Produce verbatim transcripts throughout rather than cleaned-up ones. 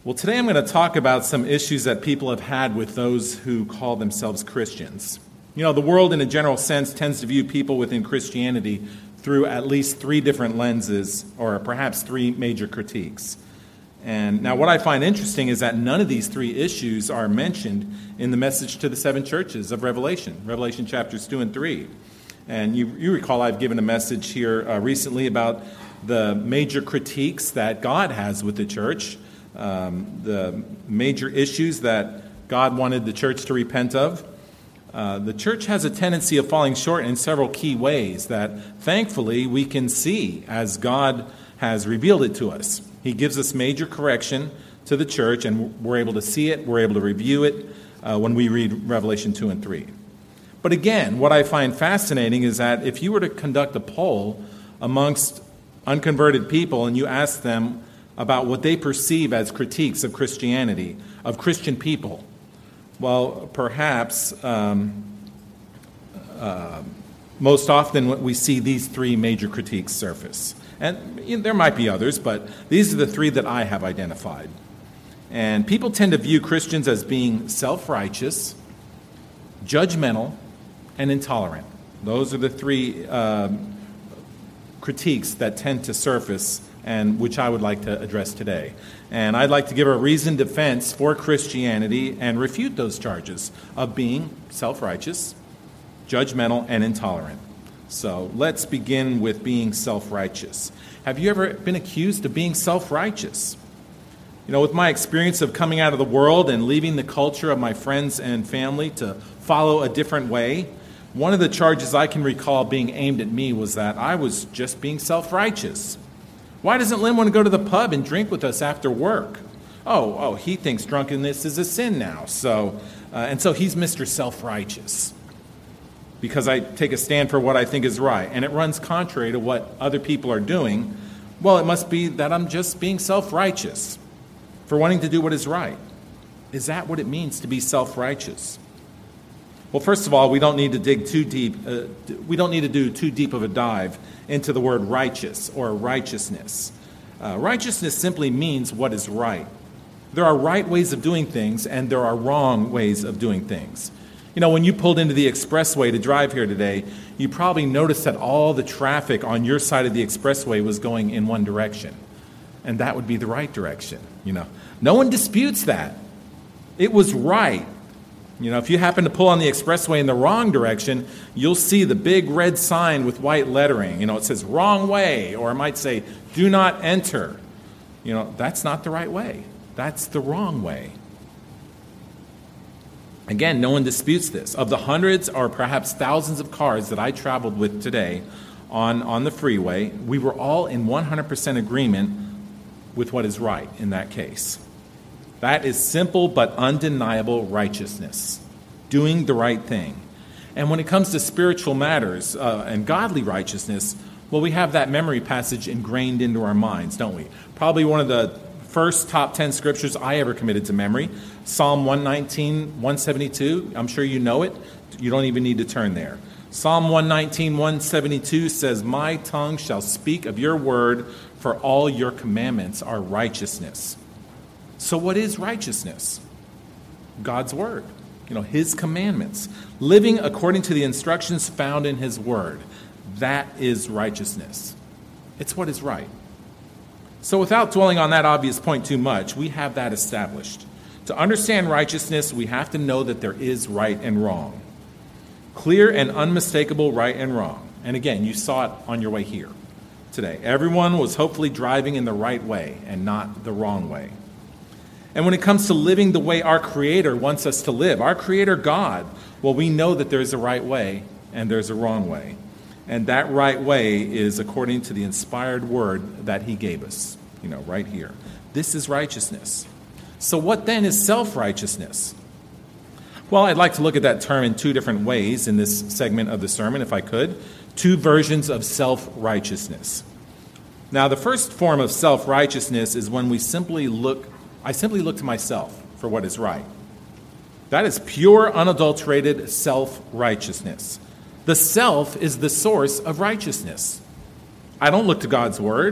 Well, today I'm going to talk about some issues that people have had with those who call themselves Christians. You know, the world in a general sense tends to view people within Christianity through at least three different lenses, or perhaps three major critiques. And now what I find interesting is that none of these three issues are mentioned in the message to the seven churches of Revelation, Revelation chapters two and three. And you, you recall I've given a message here uh, recently about the major critiques that God has with the church, um, the major issues that God wanted the church to repent of. Uh, the church has a tendency of falling short in several key ways that, thankfully, we can see as God has revealed it to us. He gives us major correction to the church, and we're able to see it, we're able to review it uh, when we read Revelation two and three. But again, what I find fascinating is that if you were to conduct a poll amongst unconverted people and you ask them about what they perceive as critiques of Christianity, of Christian people, well, perhaps um, uh, most often we see these three major critiques surface. And you know, there might be others, but these are the three that I have identified. And people tend to view Christians as being self-righteous, judgmental, and intolerant. Those are the three um, critiques that tend to surface and which I would like to address today. And I'd like to give a reasoned defense for Christianity and refute those charges of being self-righteous, judgmental, and intolerant. So let's begin with being self-righteous. Have you ever been accused of being self-righteous? You know, with my experience of coming out of the world and leaving the culture of my friends and family to follow a different way, one of the charges I can recall being aimed at me was that I was just being self-righteous. Why doesn't Lynn want to go to the pub and drink with us after work? Oh, oh, he thinks drunkenness is a sin now, so uh, and so he's Mister Self-Righteous because I take a stand for what I think is right, and it runs contrary to what other people are doing. Well, it must be that I'm just being self-righteous for wanting to do what is right. Is that what it means to be self-righteous? Well, first of all, we don't need to dig too deep. Uh, we don't need to do too deep of a dive into the word righteous or righteousness. Uh, righteousness simply means what is right. There are right ways of doing things, and there are wrong ways of doing things. You know, when you pulled into the expressway to drive here today, you probably noticed that all the traffic on your side of the expressway was going in one direction, and that would be the right direction. You know, no one disputes that. It was right. You know, if you happen to pull on the expressway in the wrong direction, you'll see the big red sign with white lettering. You know, it says wrong way, or it might say do not enter. You know, that's not the right way. That's the wrong way. Again, no one disputes this. Of the hundreds or perhaps thousands of cars that I traveled with today on, on the freeway, we were all in one hundred percent agreement with what is right in that case. That is simple but undeniable righteousness, doing the right thing. And when it comes to spiritual matters uh, and godly righteousness, well, we have that memory passage ingrained into our minds, don't we? Probably one of the first top ten scriptures I ever committed to memory, Psalm one nineteen, one seventy-two. I'm sure you know it. You don't even need to turn there. Psalm one nineteen, one seventy-two says, "My tongue shall speak of your word, for all your commandments are righteousness." So what is righteousness? God's word, you know, his commandments. Living according to the instructions found in his word. That is righteousness. It's what is right. So without dwelling on that obvious point too much, we have that established. To understand righteousness, we have to know that there is right and wrong. Clear and unmistakable right and wrong. And again, you saw it on your way here today. Everyone was hopefully driving in the right way and not the wrong way. And when it comes to living the way our Creator wants us to live, our Creator God, well, we know that there's a right way and there's a wrong way. And that right way is according to the inspired word that he gave us, you know, right here. This is righteousness. So what then is self-righteousness? Well, I'd like to look at that term in two different ways in this segment of the sermon, if I could. Two versions of self-righteousness. Now, the first form of self-righteousness is when we simply look I simply look to myself for what is right. That is pure, unadulterated self-righteousness. The self is the source of righteousness. I don't look to God's word.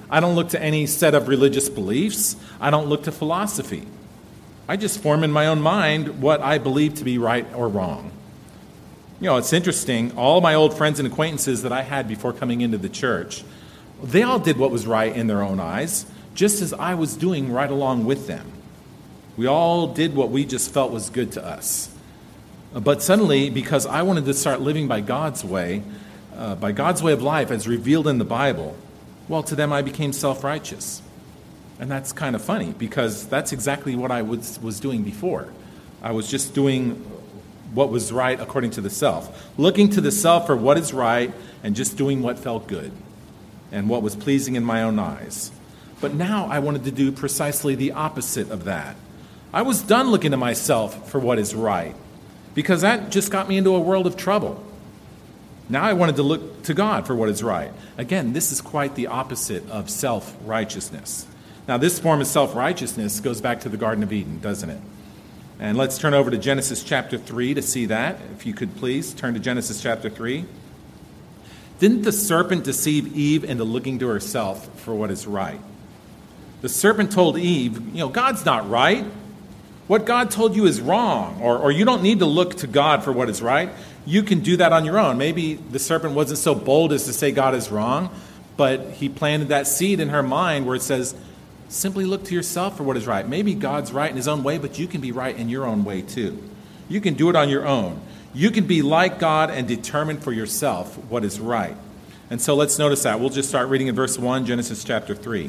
I don't look to any set of religious beliefs. I don't look to philosophy. I just form in my own mind what I believe to be right or wrong. You know, it's interesting. All my old friends and acquaintances that I had before coming into the church, they all did what was right in their own eyes, just as I was doing right along with them. We all did what we just felt was good to us. But suddenly, because I wanted to start living by God's way, uh, by God's way of life as revealed in the Bible, well, to them I became self-righteous. And that's kind of funny, because that's exactly what I was, was doing before. I was just doing what was right according to the self, looking to the self for what is right and just doing what felt good and what was pleasing in my own eyes. But now I wanted to do precisely the opposite of that. I was done looking to myself for what is right, because that just got me into a world of trouble. Now I wanted to look to God for what is right. Again, this is quite the opposite of self-righteousness. Now, this form of self-righteousness goes back to the Garden of Eden, doesn't it? And let's turn over to Genesis chapter three to see that. If you could please turn to Genesis chapter three. Didn't the serpent deceive Eve into looking to herself for what is right? The serpent told Eve, you know, God's not right. What God told you is wrong, or, or you don't need to look to God for what is right. You can do that on your own. Maybe the serpent wasn't so bold as to say God is wrong, but he planted that seed in her mind where it says, simply look to yourself for what is right. Maybe God's right in his own way, but you can be right in your own way too. You can do it on your own. You can be like God and determine for yourself what is right. And so let's notice that. We'll just start reading in verse one, Genesis chapter three.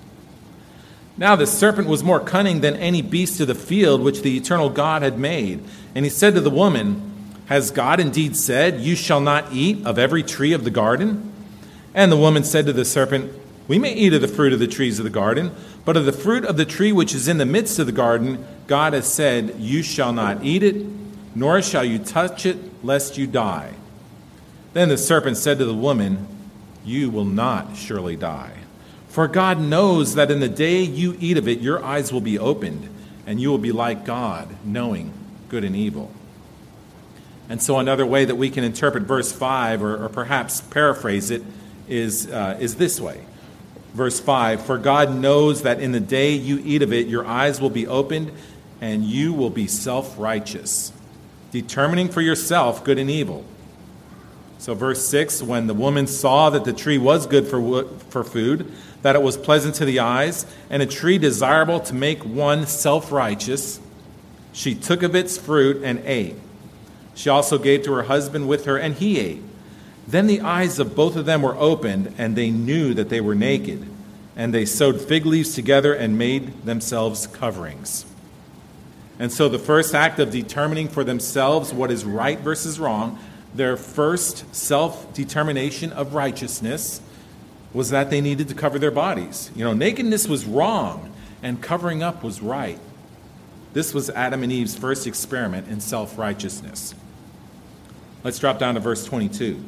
Now the serpent was more cunning than any beast of the field which the eternal God had made. And he said to the woman, has God indeed said, you shall not eat of every tree of the garden? And the woman said to the serpent, we may eat of the fruit of the trees of the garden, but of the fruit of the tree which is in the midst of the garden, God has said, you shall not eat it, nor shall you touch it, lest you die. Then the serpent said to the woman, you will not surely die. For God knows that in the day you eat of it, your eyes will be opened, and you will be like God, knowing good and evil. And so another way that we can interpret verse five, or, or perhaps paraphrase it, is, uh, is this way. Verse five, for God knows that in the day you eat of it, your eyes will be opened, and you will be self-righteous, determining for yourself good and evil. So verse six, when the woman saw that the tree was good for for food, that it was pleasant to the eyes, and a tree desirable to make one self-righteous, she took of its fruit and ate. She also gave to her husband with her, and he ate. Then the eyes of both of them were opened, and they knew that they were naked. And they sewed fig leaves together and made themselves coverings. And so the first act of determining for themselves what is right versus wrong, their first self-determination of righteousness, was that they needed to cover their bodies. You know, nakedness was wrong, and covering up was right. This was Adam and Eve's first experiment in self-righteousness. Let's drop down to verse twenty-two.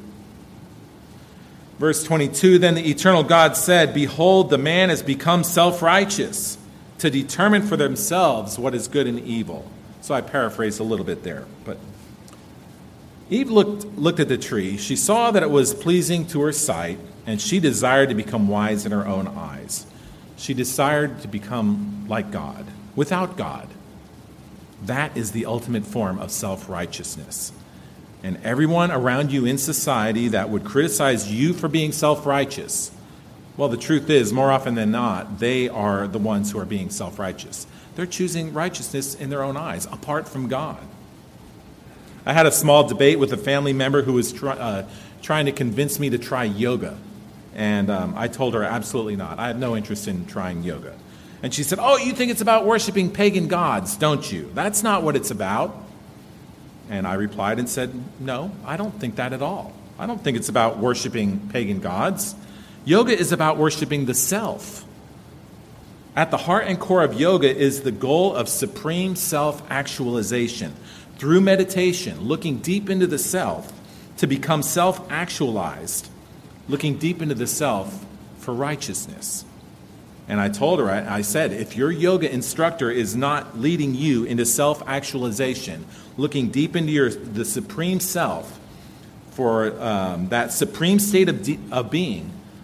Verse twenty-two, then the eternal God said, behold, the man has become self-righteous to determine for themselves what is good and evil. So I paraphrased a little bit there. But Eve looked, looked at the tree. She saw that it was pleasing to her sight, and she desired to become wise in her own eyes. She desired to become like God, without God. That is the ultimate form of self-righteousness. And everyone around you in society that would criticize you for being self-righteous, well, the truth is, more often than not, they are the ones who are being self-righteous. They're choosing righteousness in their own eyes, apart from God. I had a small debate with a family member who was try, uh, trying to convince me to try yoga. And um, I told her, absolutely not. I have no interest in trying yoga. And she said, oh, you think it's about worshiping pagan gods, don't you? That's not what it's about. And I replied and said, no, I don't think that at all. I don't think it's about worshiping pagan gods. Yoga is about worshiping the self. At the heart and core of yoga is the goal of supreme self-actualization. Through meditation, looking deep into the self to become self-actualized, looking deep into the self for righteousness. And I told her, I, I said, if your yoga instructor is not leading you into self-actualization, looking deep into your the supreme self for um, that supreme state of, de- of being,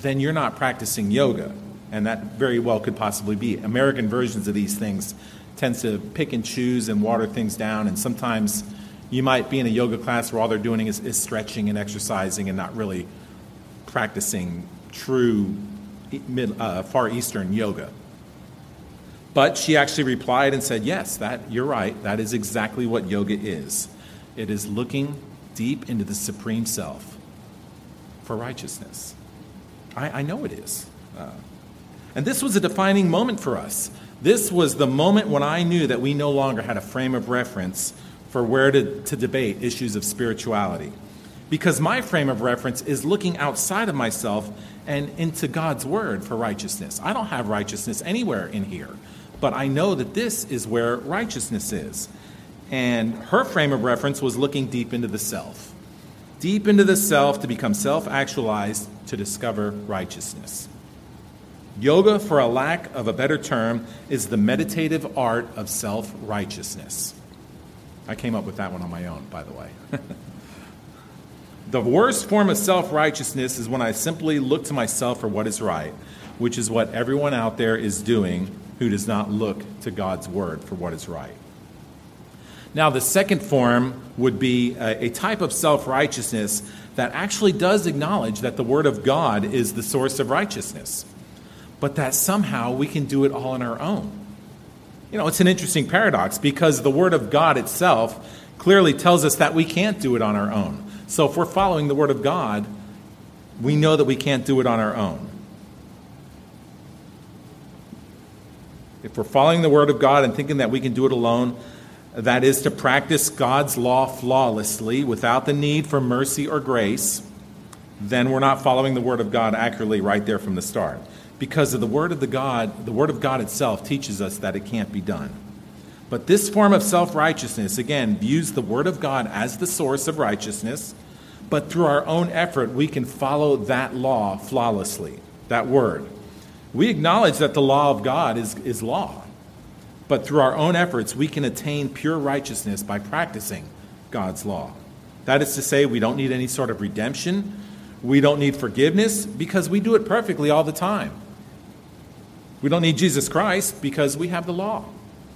then you're not practicing yoga. And that very well could possibly be. American versions of these things tends to pick and choose and water things down. And sometimes you might be in a yoga class where all they're doing is, is stretching and exercising and not really practicing true mid, uh, Far Eastern yoga. But she actually replied and said, yes, that you're right. That is exactly what yoga is. It is looking deep into the Supreme Self for righteousness. I, I know it is. Uh, and this was a defining moment for us. This was the moment when I knew that we no longer had a frame of reference for where to, to debate issues of spirituality. Because my frame of reference is looking outside of myself and into God's word for righteousness. I don't have righteousness anywhere in here, but I know that this is where righteousness is. And her frame of reference was looking deep into the self. Deep into the self to become self-actualized, to discover righteousness. Yoga, for a lack of a better term, is the meditative art of self-righteousness. I came up with that one on my own, by the way. The worst form of self-righteousness is when I simply look to myself for what is right, which is what everyone out there is doing who does not look to God's word for what is right. Now, the second form would be a, a type of self-righteousness that actually does acknowledge that the word of God is the source of righteousness, but that somehow we can do it all on our own. You know, it's an interesting paradox because the word of God itself clearly tells us that we can't do it on our own. So if we're following the word of God, we know that we can't do it on our own. If we're following the word of God and thinking that we can do it alone, that is to practice God's law flawlessly without the need for mercy or grace, then we're not following the word of God accurately right there from the start. Because of the word of the God, the word of God itself teaches us that it can't be done. But this form of self-righteousness, again, views the word of God as the source of righteousness, but through our own effort, we can follow that law flawlessly, that word. We acknowledge that the law of God is, is law, but through our own efforts, we can attain pure righteousness by practicing God's law. That is to say, we don't need any sort of redemption. We don't need forgiveness because we do it perfectly all the time. We don't need Jesus Christ because we have the law.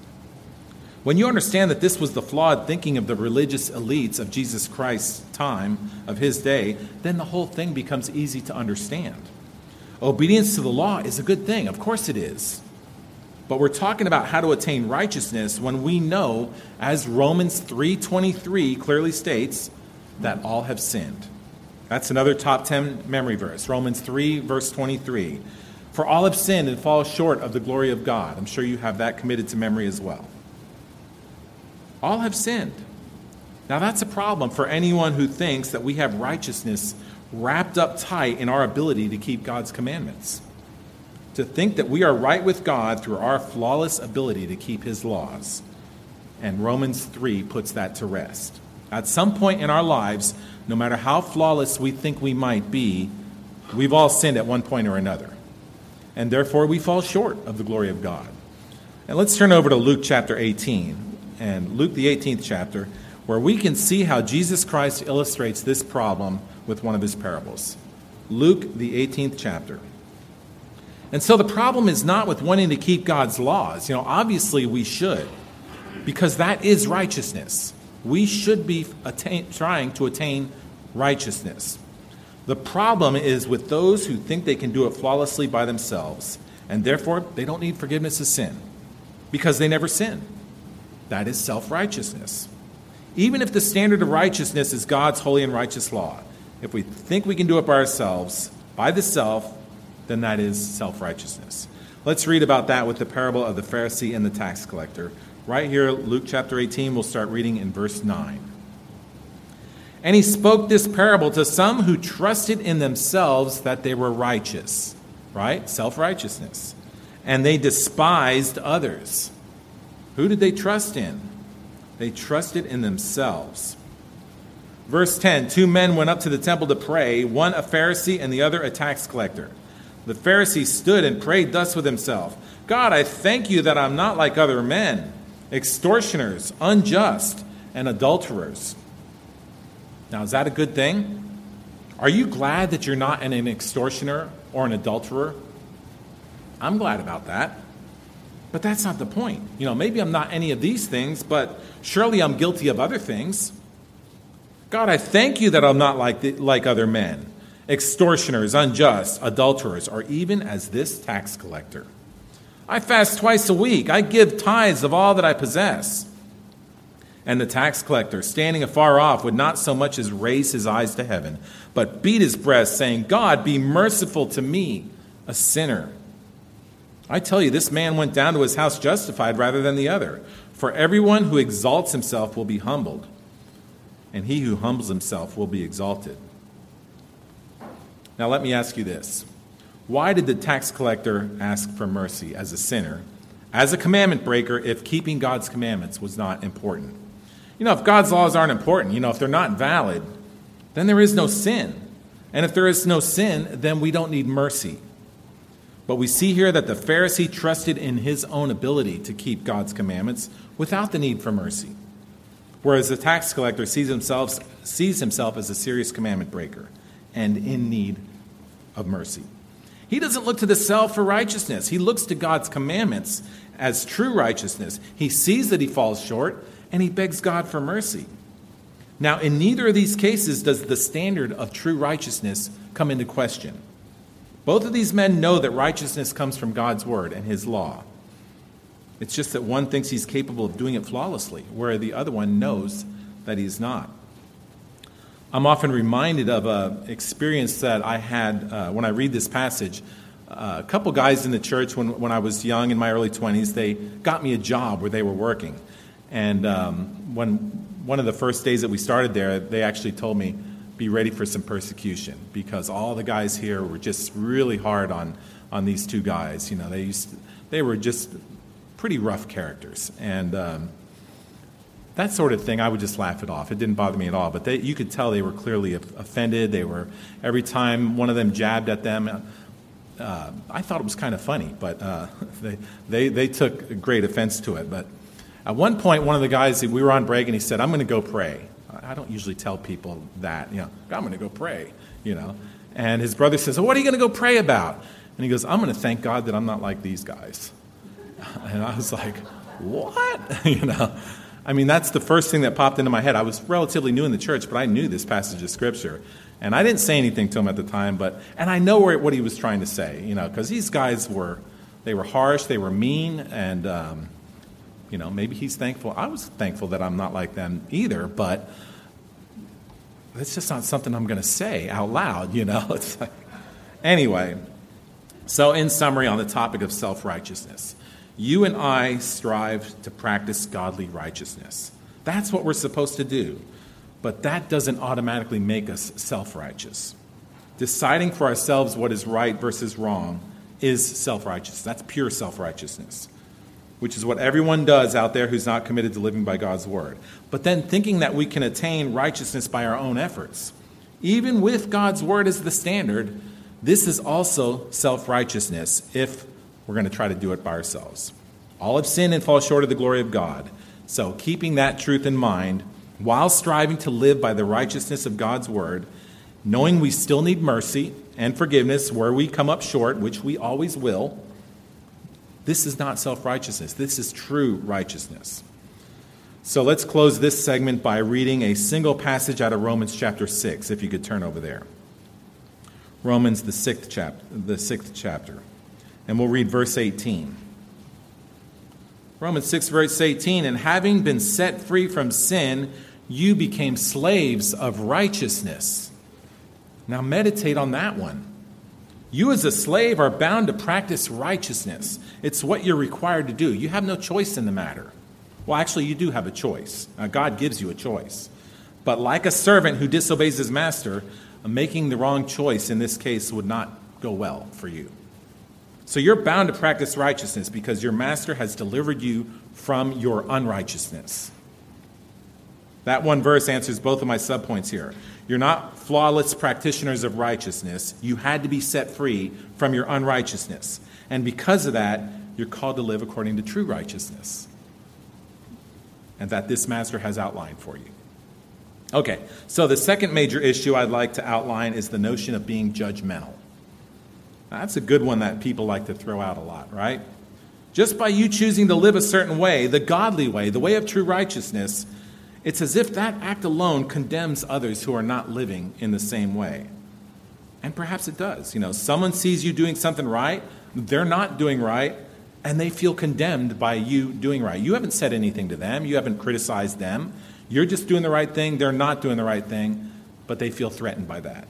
When you understand that this was the flawed thinking of the religious elites of Jesus Christ's time, of his day, then the whole thing becomes easy to understand. Obedience to the law is a good thing. Of course it is. But we're talking about how to attain righteousness when we know, as Romans three twenty-three clearly states, that all have sinned. That's another top ten memory verse, Romans three, verse twenty-three. For all have sinned and fall short of the glory of God. I'm sure you have that committed to memory as well. All have sinned. Now that's a problem for anyone who thinks that we have righteousness wrapped up tight in our ability to keep God's commandments. To think that we are right with God through our flawless ability to keep his laws. And Romans three puts that to rest. At some point in our lives, no matter how flawless we think we might be, we've all sinned at one point or another. And therefore we fall short of the glory of God. And let's turn over to Luke chapter eighteen, and Luke the eighteenth chapter, where we can see how Jesus Christ illustrates this problem with one of his parables. Luke the eighteenth chapter. And so the problem is not with wanting to keep God's laws. You know, obviously we should, because that is righteousness. We should be attain, trying to attain righteousness. The problem is with those who think they can do it flawlessly by themselves, and therefore they don't need forgiveness of sin, because they never sin. That is self-righteousness. Even if the standard of righteousness is God's holy and righteous law, if we think we can do it by ourselves, by the self, then that is self-righteousness. Let's read about that with the parable of the Pharisee and the tax collector. Right here, Luke chapter eighteen, we'll start reading in verse nine. And he spoke this parable to some who trusted in themselves that they were righteous. Right? Self-righteousness. And they despised others. Who did they trust in? They trusted in themselves. Verse ten, two men went up to the temple to pray, one a Pharisee and the other a tax collector. The Pharisee stood and prayed thus with himself, God, I thank you that I'm not like other men, extortioners, unjust, and adulterers. Now, is that a good thing? Are you glad that you're not an extortioner or an adulterer. I'm glad about that. But that's not the point. You know, maybe I'm not any of these things, but surely I'm guilty of other things. God, I thank you that I'm not like the, like other men, extortioners, unjust, adulterers, or even as this tax collector. I fast twice a week. I give tithes of all that I possess. And the tax collector, standing afar off, would not so much as raise his eyes to heaven, but beat his breast, saying, God, be merciful to me, a sinner. I tell you, this man went down to his house justified rather than the other. For everyone who exalts himself will be humbled, and he who humbles himself will be exalted. Now let me ask you this. Why did the tax collector ask for mercy as a sinner, as a commandment breaker, if keeping God's commandments was not important? You know, if God's laws aren't important, you know, if they're not valid, then there is no sin. And if there is no sin, then we don't need mercy. But we see here that the Pharisee trusted in his own ability to keep God's commandments without the need for mercy, whereas the tax collector sees himself, sees himself as a serious commandment breaker and in need of mercy. He doesn't look to the self for righteousness. He looks to God's commandments as true righteousness. He sees that he falls short, and he begs God for mercy. Now, in neither of these cases does the standard of true righteousness come into question. Both of these men know that righteousness comes from God's word and his law. It's just that one thinks he's capable of doing it flawlessly, where the other one knows that he's not. I'm often reminded of an experience that I had uh, when I read this passage. Uh, a couple guys in the church when, when I was young, in my early twenties, they got me a job where they were working. And um, when one of the first days that we started there, they actually told me, be ready for some persecution, because all the guys here were just really hard on, on these two guys. You know, they used to, they were just pretty rough characters. And um, that sort of thing, I would just laugh it off. It didn't bother me at all. But they, you could tell they were clearly offended. They were, every time one of them jabbed at them, uh, I thought it was kind of funny, but uh, they, they, they took great offense to it. But at one point, one of the guys, we were on break, and he said, I'm going to go pray. I don't usually tell people that, you know, I'm going to go pray, you know. And his brother says, well, what are you going to go pray about? And he goes, I'm going to thank God that I'm not like these guys. And I was like, what? you know, I mean, that's the first thing that popped into my head. I was relatively new in the church, but I knew this passage of Scripture. And I didn't say anything to him at the time, but and I know where, what he was trying to say, you know, because these guys were, they were harsh, they were mean, and, um, you know, maybe he's thankful. I was thankful that I'm not like them either, but it's just not something I'm going to say out loud, you know. It's like, anyway, so in summary on the topic of self-righteousness, you and I strive to practice godly righteousness. That's what we're supposed to do. But that doesn't automatically make us self-righteous. Deciding for ourselves what is right versus wrong is self-righteous. That's pure self-righteousness, which is what everyone does out there who's not committed to living by God's word. But then thinking that we can attain righteousness by our own efforts, even with God's word as the standard, this is also self-righteousness if we're going to try to do it by ourselves. All have sinned and fall short of the glory of God. So keeping that truth in mind, while striving to live by the righteousness of God's word, knowing we still need mercy and forgiveness where we come up short, which we always will, this is not self-righteousness. This is true righteousness. So let's close this segment by reading a single passage out of Romans chapter six, if you could turn over there. Romans, the sixth chapter, the sixth chapter. And we'll read verse eighteen. Romans six, verse eighteen, and having been set free from sin, you became slaves of righteousness. Now meditate on that one. You as a slave are bound to practice righteousness. It's what you're required to do. You have no choice in the matter. Well, actually, you do have a choice. Now, God gives you a choice. But like a servant who disobeys his master, making the wrong choice in this case would not go well for you. So you're bound to practice righteousness because your master has delivered you from your unrighteousness. That one verse answers both of my subpoints here. You're not flawless practitioners of righteousness. You had to be set free from your unrighteousness. And because of that, you're called to live according to true righteousness. And that this master has outlined for you. Okay, so the second major issue I'd like to outline is the notion of being judgmental. That's a good one that people like to throw out a lot, right? Just by you choosing to live a certain way, the godly way, the way of true righteousness, it's as if that act alone condemns others who are not living in the same way. And perhaps it does. You know, someone sees you doing something right, they're not doing right, and they feel condemned by you doing right. You haven't said anything to them. You haven't criticized them. You're just doing the right thing. They're not doing the right thing, but they feel threatened by that.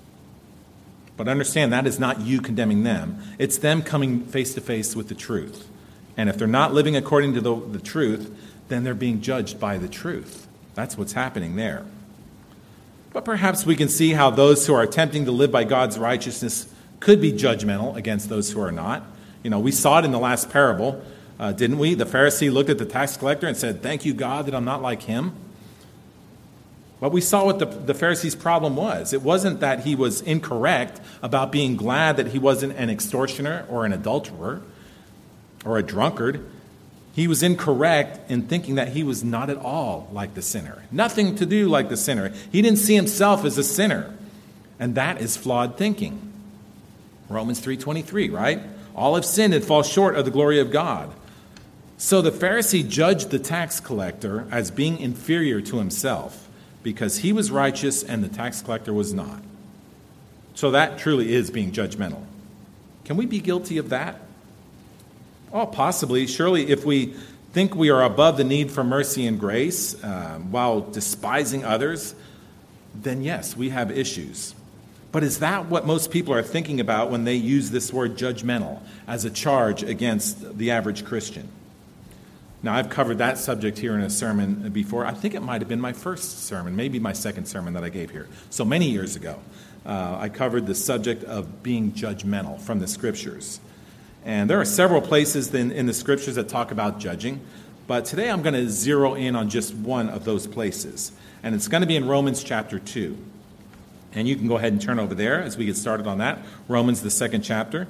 But understand, that is not you condemning them. It's them coming face to face with the truth. And if they're not living according to the, the truth, then they're being judged by the truth. That's what's happening there. But perhaps we can see how those who are attempting to live by God's righteousness could be judgmental against those who are not. You know, we saw it in the last parable, uh, didn't we? The Pharisee looked at the tax collector and said, "Thank you, God, that I'm not like him." But we saw what the, the Pharisee's problem was. It wasn't that he was incorrect about being glad that he wasn't an extortioner or an adulterer or a drunkard. He was incorrect in thinking that he was not at all like the sinner. Nothing to do like the sinner. He didn't see himself as a sinner. And that is flawed thinking. Romans three twenty-three, right? All have sinned and fall short of the glory of God. So the Pharisee judged the tax collector as being inferior to himself because he was righteous and the tax collector was not. So that truly is being judgmental. Can we be guilty of that? Oh, possibly. Surely if we think we are above the need for mercy and grace uh, while despising others, then yes, we have issues. But is that what most people are thinking about when they use this word judgmental as a charge against the average Christian? Now, I've covered that subject here in a sermon before. I think it might have been my first sermon, maybe my second sermon that I gave here. So many years ago, uh, I covered the subject of being judgmental from the Scriptures. And there are several places in, in the Scriptures that talk about judging. But today I'm going to zero in on just one of those places. And it's going to be in Romans chapter two. And you can go ahead and turn over there as we get started on that. Romans, the second chapter.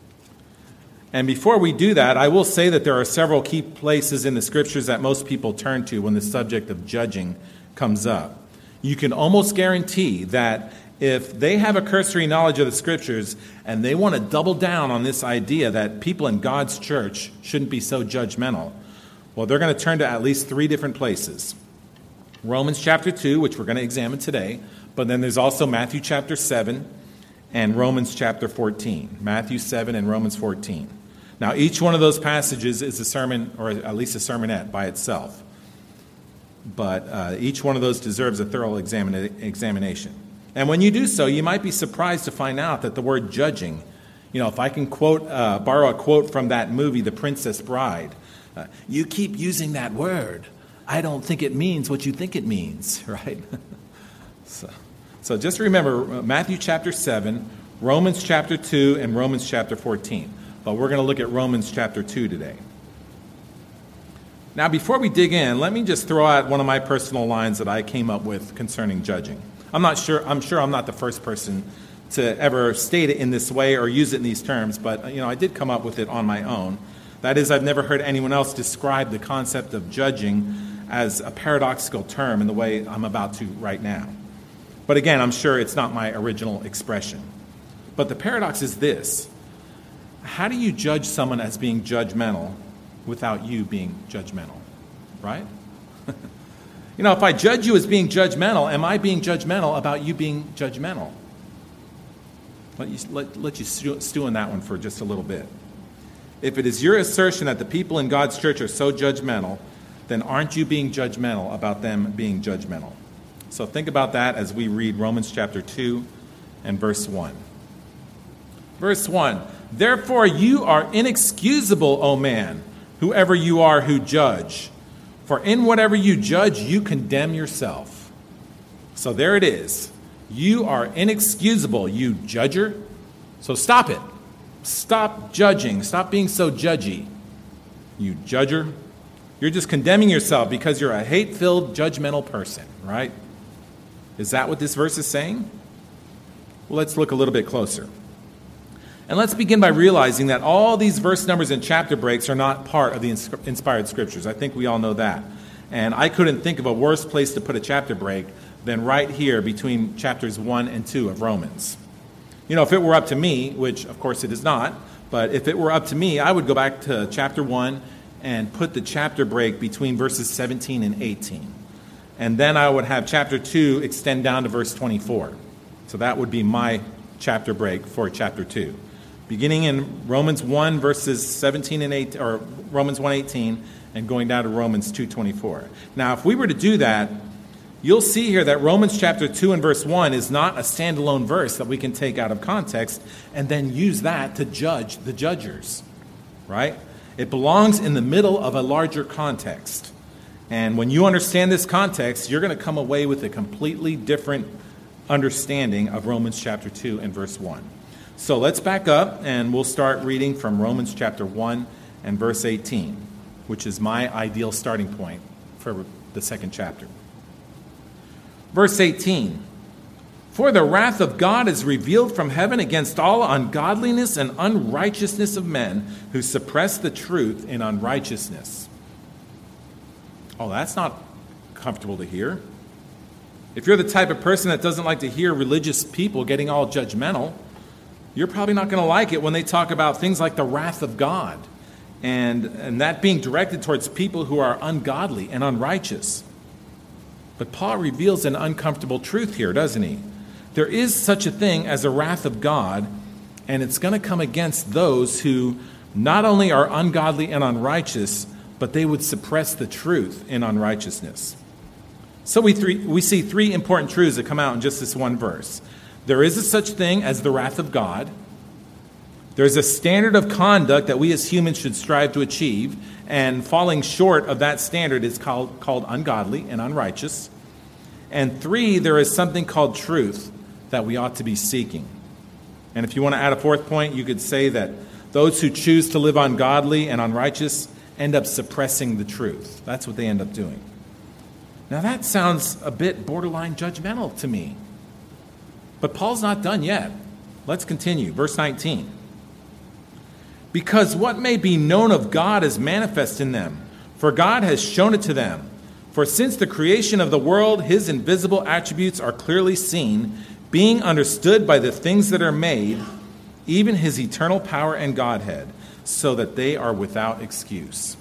And before we do that, I will say that there are several key places in the Scriptures that most people turn to when the subject of judging comes up. You can almost guarantee that if they have a cursory knowledge of the Scriptures and they want to double down on this idea that people in God's church shouldn't be so judgmental, well, they're going to turn to at least three different places. Romans chapter two, which we're going to examine today, but then there's also Matthew chapter seven and Romans chapter fourteen. Matthew seven and Romans fourteen. Now, each one of those passages is a sermon, or at least a sermonette by itself. But uh, each one of those deserves a thorough examina- examination. And when you do so, you might be surprised to find out that the word judging, you know, if I can quote, uh, borrow a quote from that movie, The Princess Bride, uh, you keep using that word. I don't think it means what you think it means, right? so, so just remember Matthew chapter seven, Romans chapter two, and Romans chapter fourteen. But we're going to look at Romans chapter two today. Now, before we dig in, let me just throw out one of my personal lines that I came up with concerning judging. I'm not sure, I'm sure I'm not the first person to ever state it in this way or use it in these terms, but you know, I did come up with it on my own. That is, I've never heard anyone else describe the concept of judging as a paradoxical term in the way I'm about to right now. But again, I'm sure it's not my original expression. But the paradox is this. How do you judge someone as being judgmental without you being judgmental, right? You know, if I judge you as being judgmental, am I being judgmental about you being judgmental? Let you, let, let you stew, stew in that one for just a little bit. If it is your assertion that the people in God's church are so judgmental, then aren't you being judgmental about them being judgmental? So think about that as we read Romans chapter two and verse one. Verse one, therefore you are inexcusable, O man, whoever you are who judge. For in whatever you judge, you condemn yourself. So there it is. You are inexcusable, you judger. So stop it. Stop judging. Stop being so judgy, you judger. You're just condemning yourself because you're a hate-filled, judgmental person, right? Is that what this verse is saying? Well, let's look a little bit closer. And let's begin by realizing that all these verse numbers and chapter breaks are not part of the inspired Scriptures. I think we all know that. And I couldn't think of a worse place to put a chapter break than right here between chapters one and two of Romans. You know, if it were up to me, which of course it is not, but if it were up to me, I would go back to chapter one and put the chapter break between verses seventeen and eighteen. And then I would have chapter two extend down to verse twenty-four. So that would be my chapter break for chapter two. Beginning in Romans one, verses seventeen and eighteen, or Romans one eighteen, and going down to Romans two twenty-four. Now, if we were to do that, you'll see here that Romans chapter two and verse one is not a standalone verse that we can take out of context and then use that to judge the judgers, right? It belongs in the middle of a larger context. And when you understand this context, you're going to come away with a completely different understanding of Romans chapter two and verse one. So let's back up and we'll start reading from Romans chapter one and verse eighteen, which is my ideal starting point for the second chapter. Verse eighteen, "For the wrath of God is revealed from heaven against all ungodliness and unrighteousness of men who suppress the truth in unrighteousness." Oh, that's not comfortable to hear. If you're the type of person that doesn't like to hear religious people getting all judgmental, you're probably not going to like it when they talk about things like the wrath of God and, and that being directed towards people who are ungodly and unrighteous. But Paul reveals an uncomfortable truth here, doesn't he? There is such a thing as a wrath of God, and it's going to come against those who not only are ungodly and unrighteous, but they would suppress the truth in unrighteousness. So we, three, we see three important truths that come out in just this one verse. There is a such thing as the wrath of God. There's a standard of conduct that we as humans should strive to achieve, and falling short of that standard is called, called ungodly and unrighteous. And three, there is something called truth that we ought to be seeking. And if you want to add a fourth point, you could say that those who choose to live ungodly and unrighteous end up suppressing the truth. That's what they end up doing. Now that sounds a bit borderline judgmental to me. But Paul's not done yet. Let's continue. Verse nineteen. "Because what may be known of God is manifest in them, for God has shown it to them. For since the creation of the world, his invisible attributes are clearly seen, being understood by the things that are made, even his eternal power and Godhead, so that they are without excuse."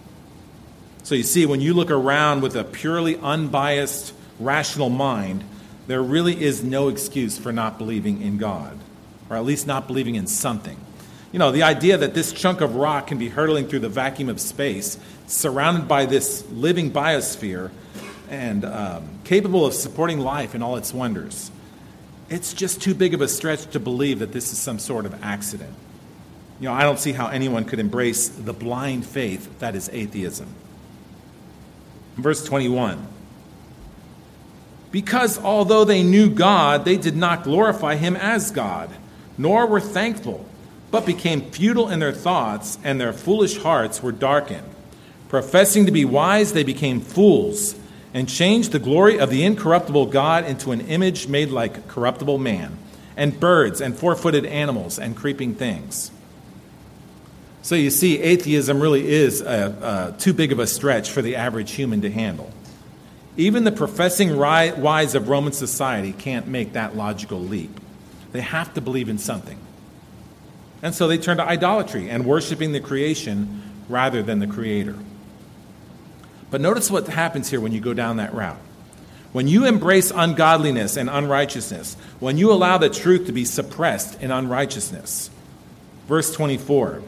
So you see, when you look around with a purely unbiased, rational mind, there really is no excuse for not believing in God, or at least not believing in something. You know, the idea that this chunk of rock can be hurtling through the vacuum of space, surrounded by this living biosphere, and um, capable of supporting life in all its wonders, it's just too big of a stretch to believe that this is some sort of accident. You know, I don't see how anyone could embrace the blind faith that is atheism. Verse twenty-one. "Because although they knew God, they did not glorify him as God, nor were thankful, but became futile in their thoughts, and their foolish hearts were darkened. Professing to be wise, they became fools, and changed the glory of the incorruptible God into an image made like corruptible man, and birds, and four-footed animals, and creeping things." So you see, atheism really is a, a, too big of a stretch for the average human to handle. Even the professing wise of Roman society can't make that logical leap. They have to believe in something. And so they turn to idolatry and worshiping the creation rather than the Creator. But notice what happens here when you go down that route. When you embrace ungodliness and unrighteousness, when you allow the truth to be suppressed in unrighteousness. Verse twenty-four.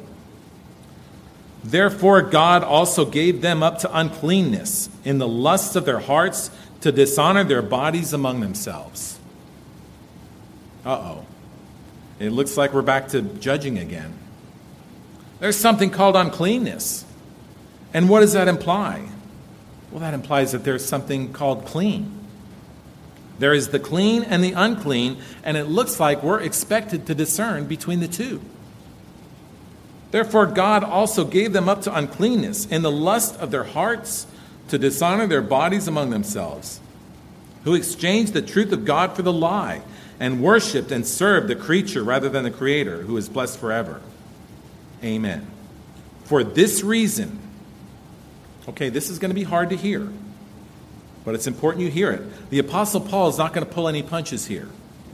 "Therefore God also gave them up to uncleanness in the lusts of their hearts to dishonor their bodies among themselves." Uh-oh. It looks like we're back to judging again. There's something called uncleanness. And what does that imply? Well, that implies that there's something called clean. There is the clean and the unclean, and it looks like we're expected to discern between the two. "Therefore God also gave them up to uncleanness in the lust of their hearts to dishonor their bodies among themselves, who exchanged the truth of God for the lie, and worshipped and served the creature rather than the Creator, who is blessed forever. Amen. For this reason," okay, this is going to be hard to hear, but it's important you hear it. The Apostle Paul is not going to pull any punches here.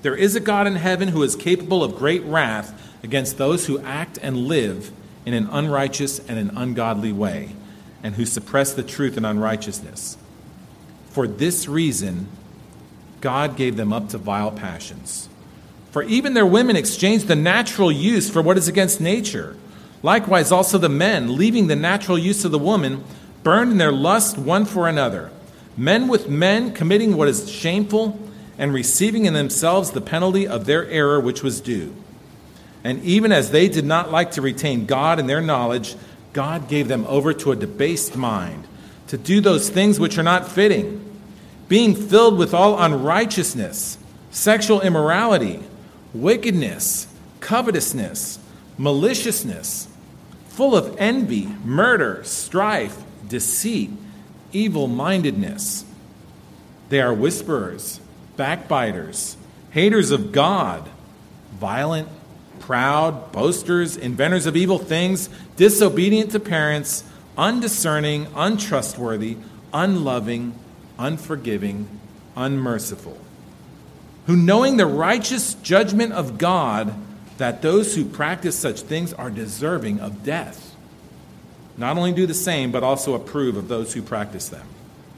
There is a God in heaven who is capable of great wrath against those who act and live in an unrighteous and an ungodly way, and who suppress the truth in unrighteousness. For this reason, God gave them up to vile passions. For even their women exchanged the natural use for what is against nature. Likewise also the men, leaving the natural use of the woman, burned in their lust one for another, men with men committing what is shameful, and receiving in themselves the penalty of their error which was due. And even as they did not like to retain God in their knowledge, God gave them over to a debased mind, to do those things which are not fitting, being filled with all unrighteousness, sexual immorality, wickedness, covetousness, maliciousness, full of envy, murder, strife, deceit, evil-mindedness. They are whisperers, backbiters, haters of God, violent, proud, boasters, inventors of evil things, disobedient to parents, undiscerning, untrustworthy, unloving, unforgiving, unmerciful, who knowing the righteous judgment of God, that those who practice such things are deserving of death, not only do the same, but also approve of those who practice them.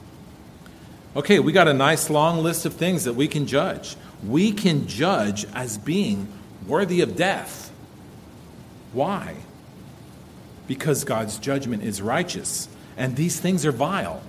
Okay, we got a nice long list of things that we can judge. We can judge as being worthy of death. Why? Because God's judgment is righteous, and these things are vile.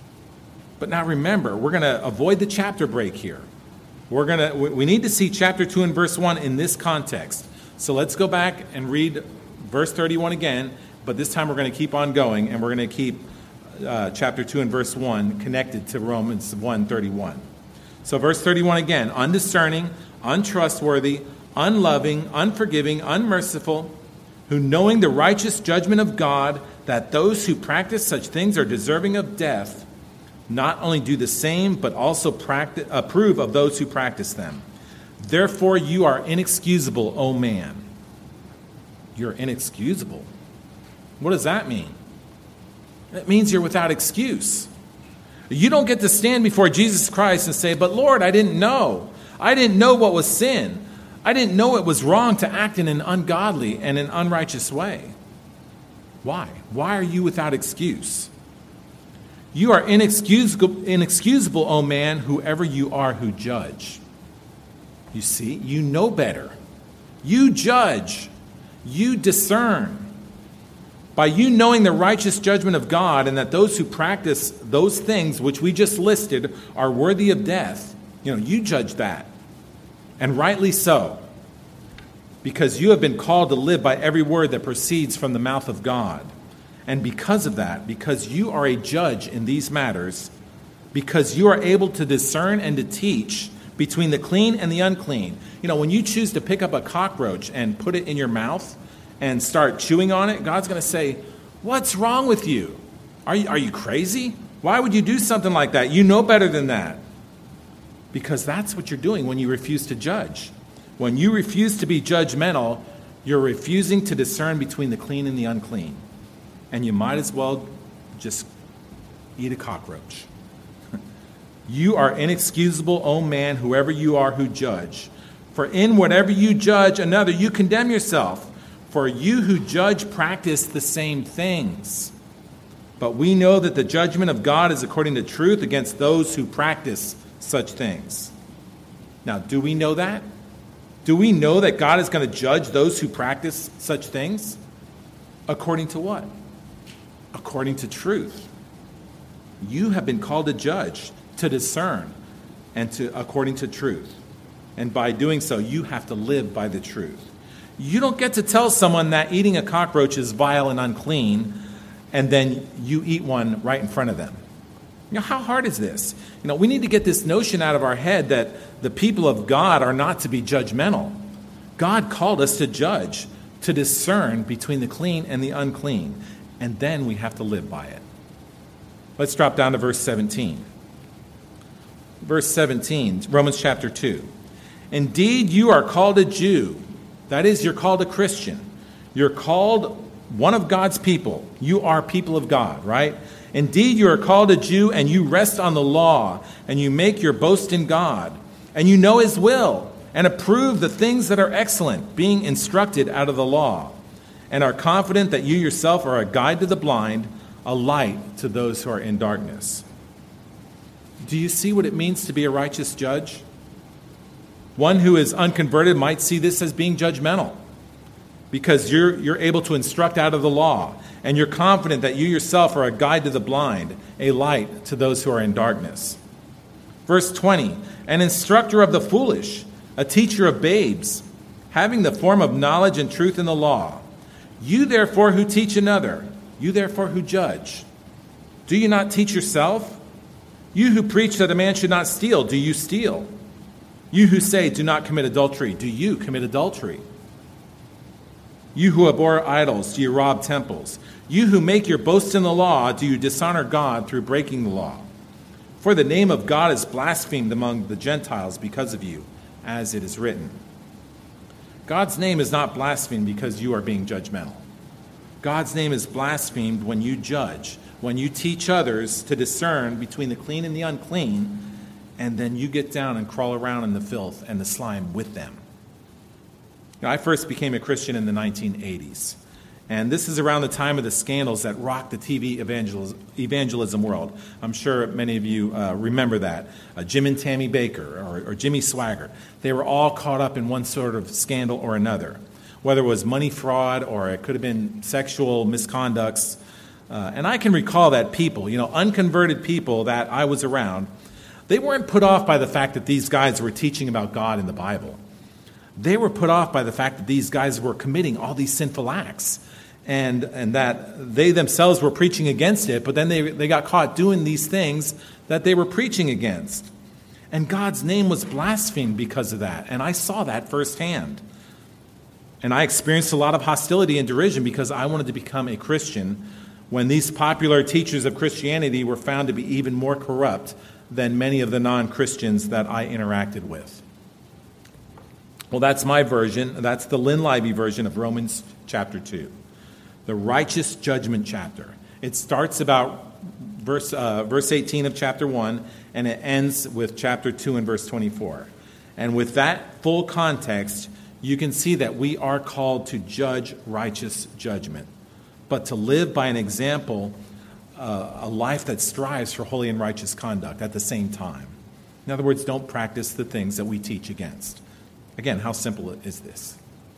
But now remember, we're going to avoid the chapter break here. We're going to we need to see chapter two and verse one in this context. So let's go back and read verse thirty-one again, but this time we're going to keep on going, and we're going to keep Uh, chapter two and verse one connected to Romans one thirty-one. So verse thirty-one again, undiscerning, untrustworthy, unloving, unforgiving, unmerciful, who knowing the righteous judgment of God, that those who practice such things are deserving of death, not only do the same, but also practice, approve of those who practice them. Therefore you are inexcusable, O man. You're inexcusable. What does that mean? That means you're without excuse. You don't get to stand before Jesus Christ and say, but Lord, I didn't know. I didn't know what was sin. I didn't know it was wrong to act in an ungodly and an unrighteous way. Why? Why are you without excuse? You are inexcusable, inexcusable, O man, whoever you are who judge. You see, you know better. You judge. You discern. By you knowing the righteous judgment of God, and that those who practice those things which we just listed are worthy of death, you know, you judge that. And rightly so. Because you have been called to live by every word that proceeds from the mouth of God. And because of that, because you are a judge in these matters, because you are able to discern and to teach between the clean and the unclean. You know, when you choose to pick up a cockroach and put it in your mouth and start chewing on it, God's going to say, what's wrong with you? Are you, are you crazy? Why would you do something like that? You know better than that. Because that's what you're doing when you refuse to judge. When you refuse to be judgmental, you're refusing to discern between the clean and the unclean. And you might as well just eat a cockroach. You are inexcusable, O man, whoever you are who judge. For in whatever you judge another, you condemn yourself. For you who judge practice the same things. But we know that the judgment of God is according to truth against those who practice such things. Now, do we know that? Do we know that God is going to judge those who practice such things? According to what? According to truth. You have been called to judge, to discern, and to according to truth. And by doing so, you have to live by the truth. You don't get to tell someone that eating a cockroach is vile and unclean, and then you eat one right in front of them. You know, how hard is this? You know, we need to get this notion out of our head that the people of God are not to be judgmental. God called us to judge, to discern between the clean and the unclean, and then we have to live by it. Let's drop down to verse seventeen. Verse seventeen, Romans chapter two. Indeed, you are called a Jew. That is, you're called a Christian. You're called one of God's people. You are people of God, right? Indeed, you are called a Jew, and you rest on the law, and you make your boast in God, and you know his will, and approve the things that are excellent, being instructed out of the law, and are confident that you yourself are a guide to the blind, a light to those who are in darkness. Do you see what it means to be a righteous judge? One who is unconverted might see this as being judgmental, because you're, you're able to instruct out of the law, and you're confident that you yourself are a guide to the blind, a light to those who are in darkness. Verse twenty, an instructor of the foolish, a teacher of babes, having the form of knowledge and truth in the law. You therefore who teach another, you therefore who judge. Do you not teach yourself? You who preach that a man should not steal, do you steal? You who say, do not commit adultery, do you commit adultery? You who abhor idols, do you rob temples? You who make your boast in the law, do you dishonor God through breaking the law? For the name of God is blasphemed among the Gentiles because of you, as it is written. God's name is not blasphemed because you are being judgmental. God's name is blasphemed when you judge, when you teach others to discern between the clean and the unclean, and then you get down and crawl around in the filth and the slime with them. Now, I first became a Christian in the nineteen eighties, and this is around the time of the scandals that rocked the T V evangelis- evangelism world. I'm sure many of you uh, remember that. Uh, Jim and Tammy Baker or, or Jimmy Swaggart, they were all caught up in one sort of scandal or another, whether it was money fraud or it could have been sexual misconducts. Uh, and I can recall that people, you know, unconverted people that I was around, they weren't put off by the fact that these guys were teaching about God in the Bible. They were put off by the fact that these guys were committing all these sinful acts and, and that they themselves were preaching against it, but then they, they got caught doing these things that they were preaching against. And God's name was blasphemed because of that, and I saw that firsthand. And I experienced a lot of hostility and derision because I wanted to become a Christian when these popular teachers of Christianity were found to be even more corrupt than many of the non-Christians that I interacted with. Well, that's my version. That's the Lynn Libby version of Romans chapter two, the righteous judgment chapter. It starts about verse, uh, verse eighteen of chapter one, and it ends with chapter two and verse twenty-four. And with that full context, you can see that we are called to judge righteous judgment, but to live by an example, uh, a life that strives for holy and righteous conduct at the same time. In other words, don't practice the things that we teach against. Again, how simple is this?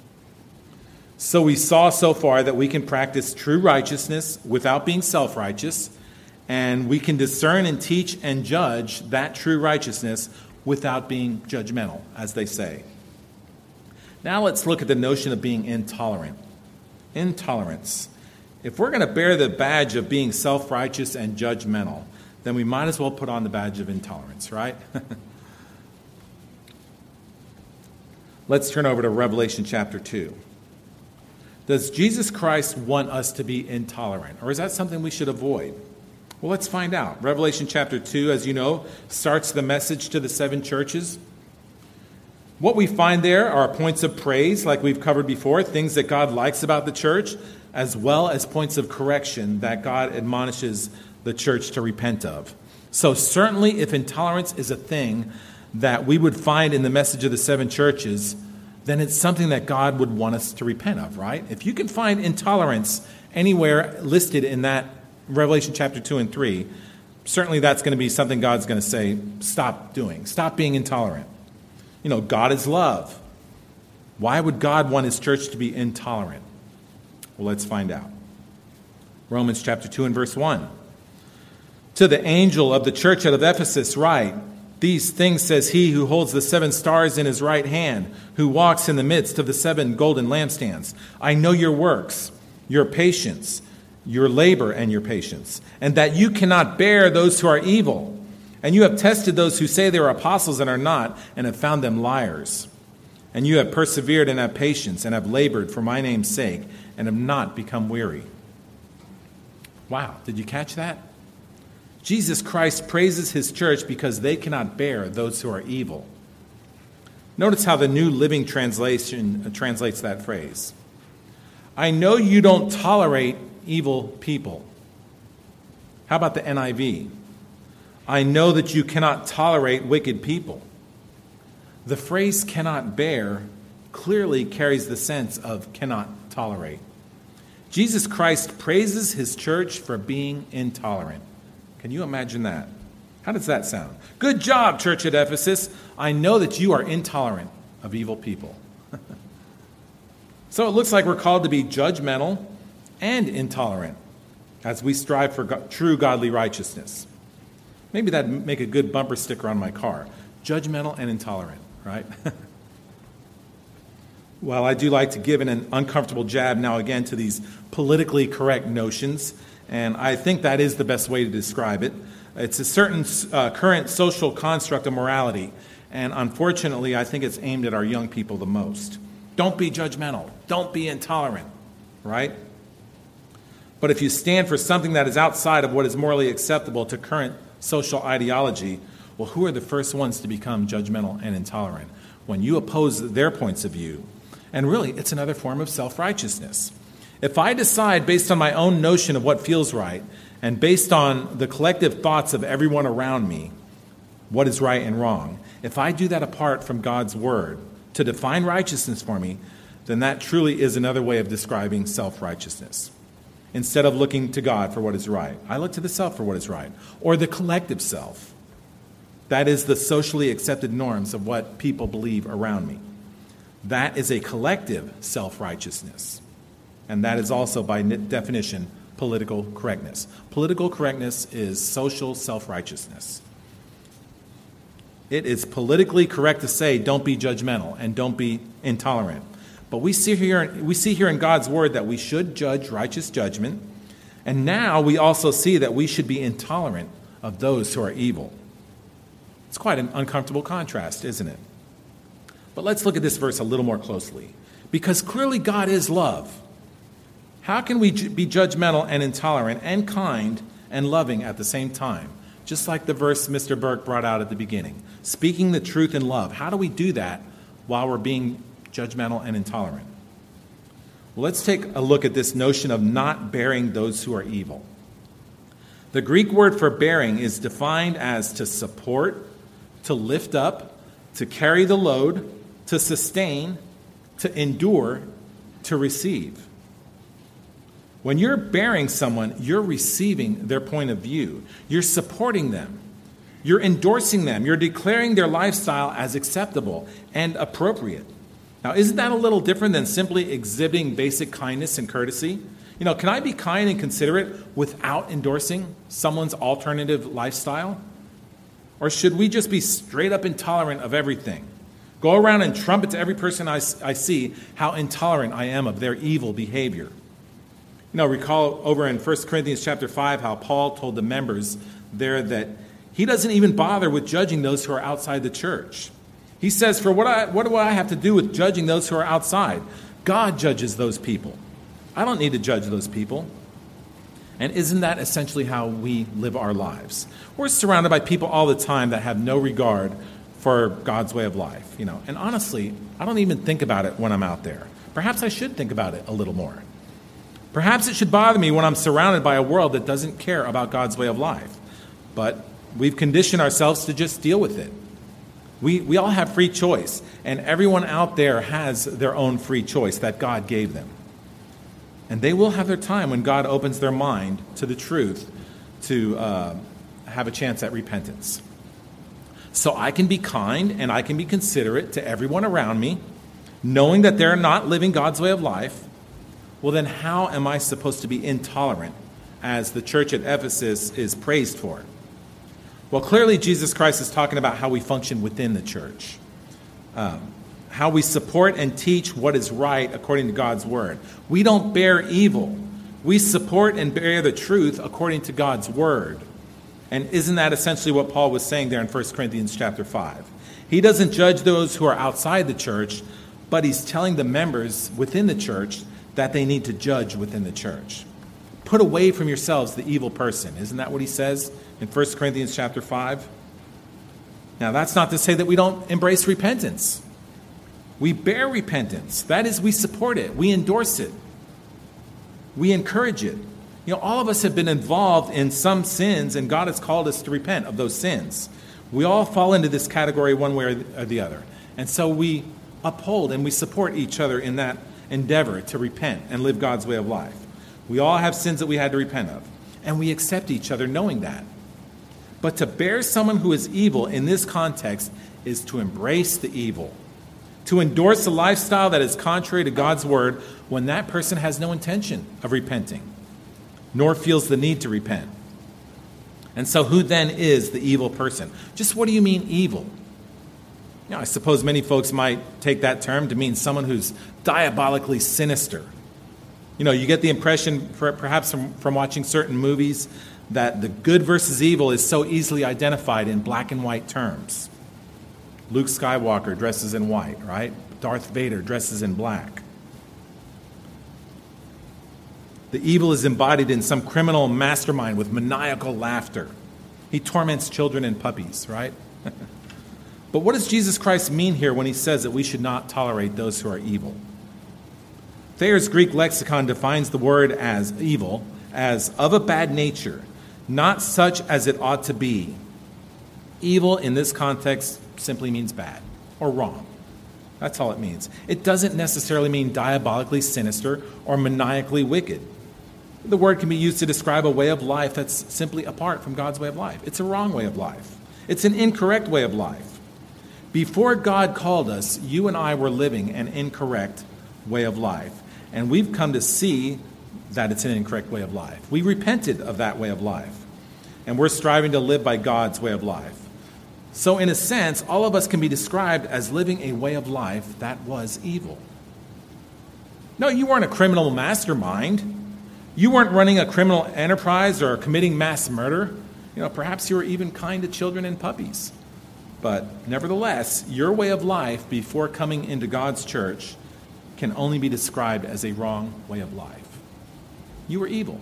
So we saw so far that we can practice true righteousness without being self-righteous, and we can discern and teach and judge that true righteousness without being judgmental, as they say. Now let's look at the notion of being intolerant. Intolerance. If we're going to bear the badge of being self-righteous and judgmental, then we might as well put on the badge of intolerance, right? Let's turn over to Revelation chapter two. Does Jesus Christ want us to be intolerant, or is that something we should avoid? Well, let's find out. Revelation chapter two, as you know, starts the message to the seven churches. What we find there are points of praise, like we've covered before, things that God likes about the church, as well as points of correction that God admonishes the church to repent of. So certainly if intolerance is a thing that we would find in the message of the seven churches, then it's something that God would want us to repent of, right? If you can find intolerance anywhere listed in that Revelation chapter two and three, certainly that's going to be something God's going to say, stop doing. Stop being intolerant. You know, God is love. Why would God want his church to be intolerant? Well, let's find out. Romans chapter two and verse one. To the angel of the church at Ephesus write, these things says he who holds the seven stars in his right hand, who walks in the midst of the seven golden lampstands. I know your works, your patience, your labor and your patience, and that you cannot bear those who are evil. And you have tested those who say they are apostles and are not, and have found them liars. And you have persevered and have patience, and have labored for my name's sake, and have not become weary. Wow, did you catch that? Jesus Christ praises his church because they cannot bear those who are evil. Notice how the New Living Translation translates that phrase. I know you don't tolerate evil people. How about the N I V? I know that you cannot tolerate wicked people. The phrase cannot bear clearly carries the sense of cannot tolerate. Jesus Christ praises his church for being intolerant. Can you imagine that? How does that sound? Good job, church at Ephesus. I know that you are intolerant of evil people. So it looks like we're called to be judgmental and intolerant as we strive for go- true godly righteousness. Maybe that'd make a good bumper sticker on my car. Judgmental and intolerant, right? Well, I do like to give in an uncomfortable jab now again to these politically correct notions, and I think that is the best way to describe it. It's a certain uh, current social construct of morality, and unfortunately, I think it's aimed at our young people the most. Don't be judgmental. Don't be intolerant, right? But if you stand for something that is outside of what is morally acceptable to current social ideology, well, who are the first ones to become judgmental and intolerant? When you oppose their points of view. And really, it's another form of self-righteousness. If I decide based on my own notion of what feels right, and based on the collective thoughts of everyone around me, what is right and wrong, if I do that apart from God's word to define righteousness for me, then that truly is another way of describing self-righteousness. Instead of looking to God for what is right, I look to the self for what is right, or the collective self. That is the socially accepted norms of what people believe around me. That is a collective self-righteousness. And that is also, by definition, political correctness. Political correctness is social self-righteousness. It is politically correct to say, don't be judgmental and don't be intolerant. But we see here, we see here in God's word that we should judge righteous judgment. And now we also see that we should be intolerant of those who are evil. It's quite an uncomfortable contrast, isn't it? But let's look at this verse a little more closely. Because clearly God is love. How can we be judgmental and intolerant and kind and loving at the same time? Just like the verse Mister Burke brought out at the beginning. Speaking the truth in love. How do we do that while we're being judgmental and intolerant? Well, let's take a look at this notion of not bearing those who are evil. The Greek word for bearing is defined as to support, to lift up, to carry the load, to sustain, to endure, to receive. When you're bearing someone, you're receiving their point of view. You're supporting them. You're endorsing them. You're declaring their lifestyle as acceptable and appropriate. Now, isn't that a little different than simply exhibiting basic kindness and courtesy? You know, can I be kind and considerate without endorsing someone's alternative lifestyle? Or should we just be straight up intolerant of everything? Go around and trumpet to every person I, I see how intolerant I am of their evil behavior. You know, recall over in First Corinthians chapter five how Paul told the members there that he doesn't even bother with judging those who are outside the church. He says, for what, I, what do I have to do with judging those who are outside? God judges those people. I don't need to judge those people. And isn't that essentially how we live our lives? We're surrounded by people all the time that have no regard for God's way of life, you know. And honestly, I don't even think about it when I'm out there. Perhaps I should think about it a little more. Perhaps it should bother me when I'm surrounded by a world that doesn't care about God's way of life. But we've conditioned ourselves to just deal with it. We, we all have free choice, and everyone out there has their own free choice that God gave them. And they will have their time when God opens their mind to the truth to uh, have a chance at repentance. So I can be kind and I can be considerate to everyone around me, knowing that they're not living God's way of life. Well, then how am I supposed to be intolerant as the church at Ephesus is praised for? Well, clearly Jesus Christ is talking about how we function within the church. Um, how we support and teach what is right according to God's word. We don't bear evil. We support and bear the truth according to God's word. And isn't that essentially what Paul was saying there in First Corinthians chapter five? He doesn't judge those who are outside the church, but he's telling the members within the church that they need to judge within the church. Put away from yourselves the evil person. Isn't that what he says in First Corinthians chapter five? Now, that's not to say that we don't embrace repentance. We bear repentance. That is, we support it. We endorse it. We encourage it. You know, all of us have been involved in some sins, and God has called us to repent of those sins. We all fall into this category one way or the other. And so we uphold and we support each other in that endeavor to repent and live God's way of life. We all have sins that we had to repent of, and we accept each other knowing that. But to bear someone who is evil in this context is to embrace the evil, to endorse a lifestyle that is contrary to God's word when that person has no intention of repenting, nor feels the need to repent. And so who then is the evil person? Just what do you mean evil? You know, I suppose many folks might take that term to mean someone who's diabolically sinister. You know, you get the impression, perhaps from, from watching certain movies, that the good versus evil is so easily identified in black and white terms. Luke Skywalker dresses in white, right? Darth Vader dresses in black. The evil is embodied in some criminal mastermind with maniacal laughter. He torments children and puppies, right? But what does Jesus Christ mean here when he says that we should not tolerate those who are evil? Thayer's Greek lexicon defines the word as evil as of a bad nature, not such as it ought to be. Evil in this context simply means bad or wrong. That's all it means. It doesn't necessarily mean diabolically sinister or maniacally wicked. The word can be used to describe a way of life that's simply apart from God's way of life. It's a wrong way of life. It's an incorrect way of life. Before God called us, you and I were living an incorrect way of life. And we've come to see that it's an incorrect way of life. We repented of that way of life. And we're striving to live by God's way of life. So in a sense, all of us can be described as living a way of life that was evil. No, you weren't a criminal mastermind. You weren't running a criminal enterprise or committing mass murder. You know, perhaps you were even kind to children and puppies. But nevertheless, your way of life before coming into God's church can only be described as a wrong way of life. You were evil.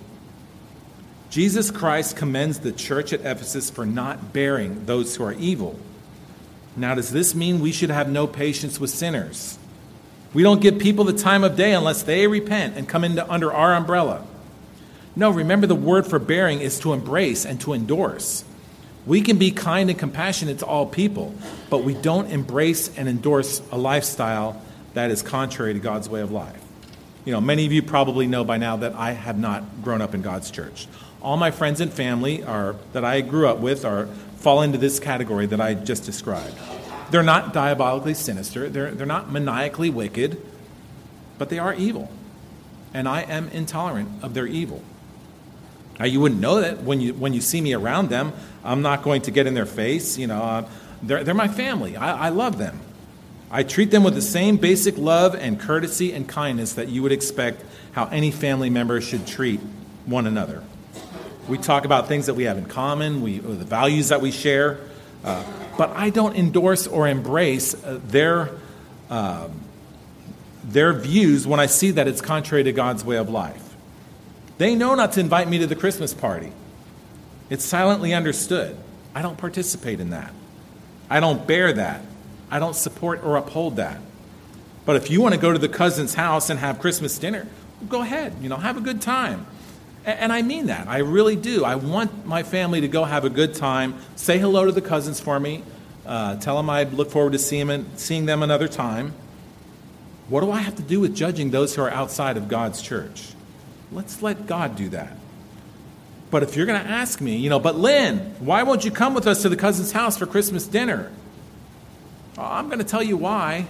Jesus Christ commends the church at Ephesus for not bearing those who are evil. Now, does this mean we should have no patience with sinners? We don't give people the time of day unless they repent and come into under our umbrella. No, remember the word for bearing is to embrace and to endorse. We can be kind and compassionate to all people, but we don't embrace and endorse a lifestyle that is contrary to God's way of life. You know, many of you probably know by now that I have not grown up in God's church. All my friends and family are that I grew up with are fall into this category that I just described. They're not diabolically sinister. They're, they're not maniacally wicked, but they are evil. And I am intolerant of their evil. Now, you wouldn't know that when you when you see me around them. I'm not going to get in their face. You know, uh, they're, they're my family. I, I love them. I treat them with the same basic love and courtesy and kindness that you would expect how any family member should treat one another. We talk about things that we have in common, we, the values that we share, uh, but I don't endorse or embrace uh, their, uh, their views when I see that it's contrary to God's way of life. They know not to invite me to the Christmas party. It's silently understood. I don't participate in that. I don't bear that. I don't support or uphold that. But if you want to go to the cousin's house and have Christmas dinner, go ahead. You know, have a good time. And I mean that. I really do. I want my family to go have a good time. Say hello to the cousins for me. Uh, tell them I look forward to seeing them, seeing them another time. What do I have to do with judging those who are outside of God's church? Let's let God do that. But if you're going to ask me, you know, but Lynn, why won't you come with us to the cousin's house for Christmas dinner? Well, I'm going to tell you why.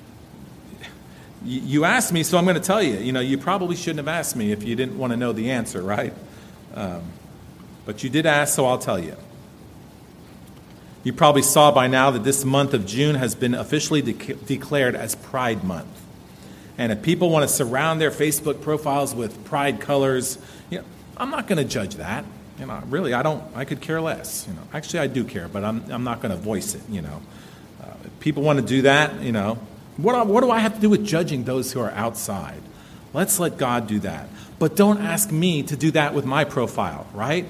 You asked me, so I'm going to tell you. You know, you probably shouldn't have asked me if you didn't want to know the answer, right? Um, but you did ask, so I'll tell you. You probably saw by now that this month of June has been officially de- declared as Pride Month. And if people want to surround their Facebook profiles with pride colors, you know, I'm not going to judge that. You know, really, I don't. I could care less. You know, actually, I do care, but I'm I'm not going to voice it. You know, uh, if people want to do that, you know. What, what do I have to do with judging those who are outside? Let's let God do that. But don't ask me to do that with my profile, right?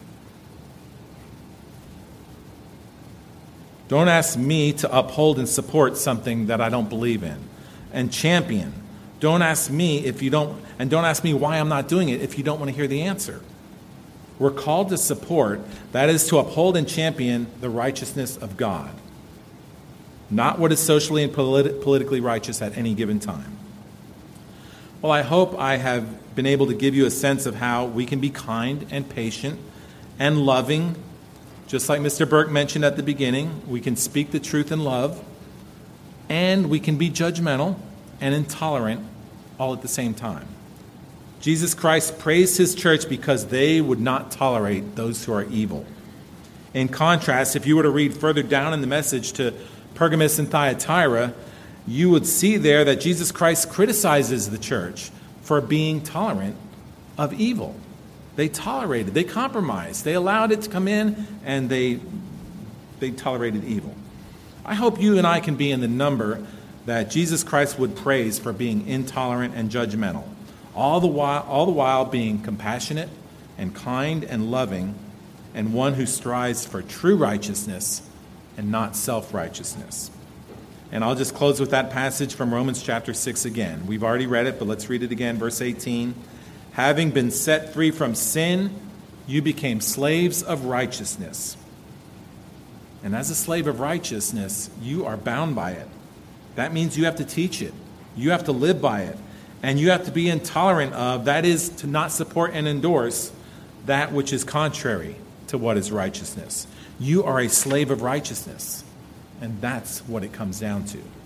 Don't ask me to uphold and support something that I don't believe in and champion. Don't ask me if you don't, and don't ask me why I'm not doing it if you don't want to hear the answer. We're called to support, that is to uphold and champion the righteousness of God. not what is socially and politi- politically righteous at any given time. Well, I hope I have been able to give you a sense of how we can be kind and patient and loving. Just like Mister Burke mentioned at the beginning, we can speak the truth in love, and we can be judgmental and intolerant all at the same time. Jesus Christ praised his church because they would not tolerate those who are evil. In contrast, if you were to read further down in the message to Pergamos and Thyatira, you would see there that Jesus Christ criticizes the church for being tolerant of evil. They tolerated, they compromised, they allowed it to come in, and they, they tolerated evil. I hope you and I can be in the number that Jesus Christ would praise for being intolerant and judgmental, all the while, all the while being compassionate and kind and loving, and one who strives for true righteousness and not self-righteousness. And I'll just close with that passage from Romans chapter six again. We've already read it, but let's read it again, verse eighteen. Having been set free from sin, you became slaves of righteousness. And as a slave of righteousness, you are bound by it. That means you have to teach it. You have to live by it. And you have to be intolerant of, that is, to not support and endorse that which is contrary to what is righteousness. You are a slave of righteousness. And that's what it comes down to.